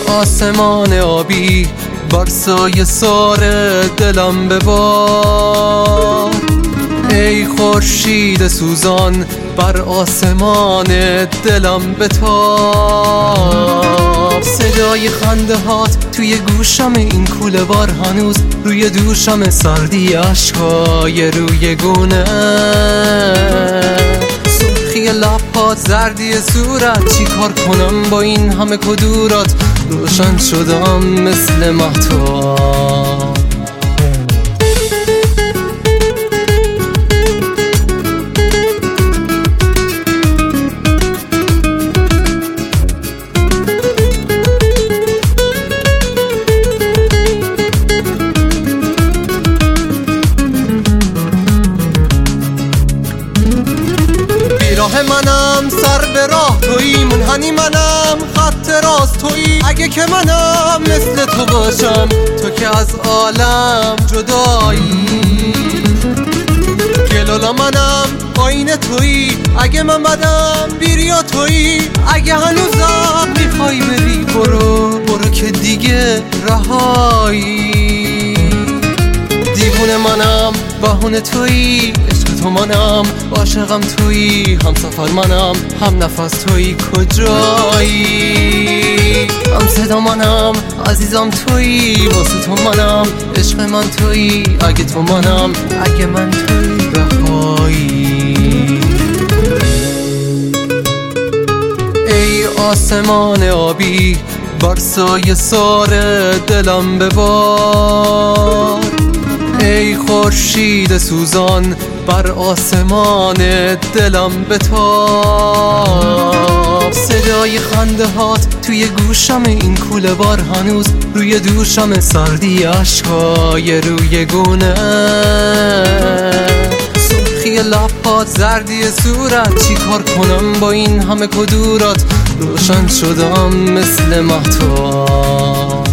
آسمان آبی بر سایه سار دلم ببار، ای خورشید سوزان بر آسمان دلم بتاب. صدای خنده هات توی گوشم، این کوله بار هنوز روی دوشم، سردی عشقای روی گونه، سرخی لبات، زردی صورت. چی کار کنم با این همه کدورات؟ روشن شدم مثل مهتاب. راه منم سر به راه تویی، منحنی منم خط راست تویی. اگه که منم مثل تو باشم، تو که از عالم جدایی. گلالا منم آینه تویی، اگه من بدم بیریا تویی. اگه هنوزم میخوای بری برو که دیگه رهایی. دیوونه منم بهونه تویی، تو منم عاشقم تویی، هم سفر منم هم نفس تویی. کجایی؟ هم صدا منم عزیزم تویی، واسه تو منم عشق من تویی. اگه تو منم اگه من تویی رهایی. ای آسمان آبی بر سایه سار دلم ببار، ای خورشید سوزان بر آسمان دلم بتاب. صدای خنده هات توی گوشم، این کوله بار هنوز روی دوشم، سردی عشقای روی گونه، سرخی لبات، زردی صورت. چی کار کنم با این همه کدورات؟ روشن شدم مثل مهتاب.